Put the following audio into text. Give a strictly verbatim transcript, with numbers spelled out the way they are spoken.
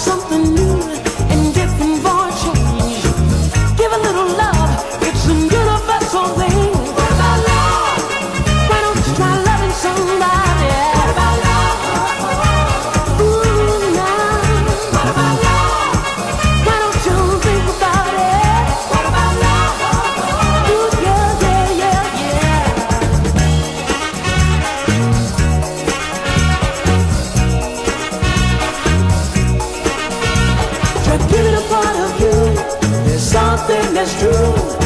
something new and different for a change. Give a little love, it's a universal thing. What about love? Why don't you try loving somebody? What about love? Ooh, now. What about love? Why don't you think about it? What about love? Ooh, yeah, yeah, yeah, yeah. Try giving a part of you. There's something that's true.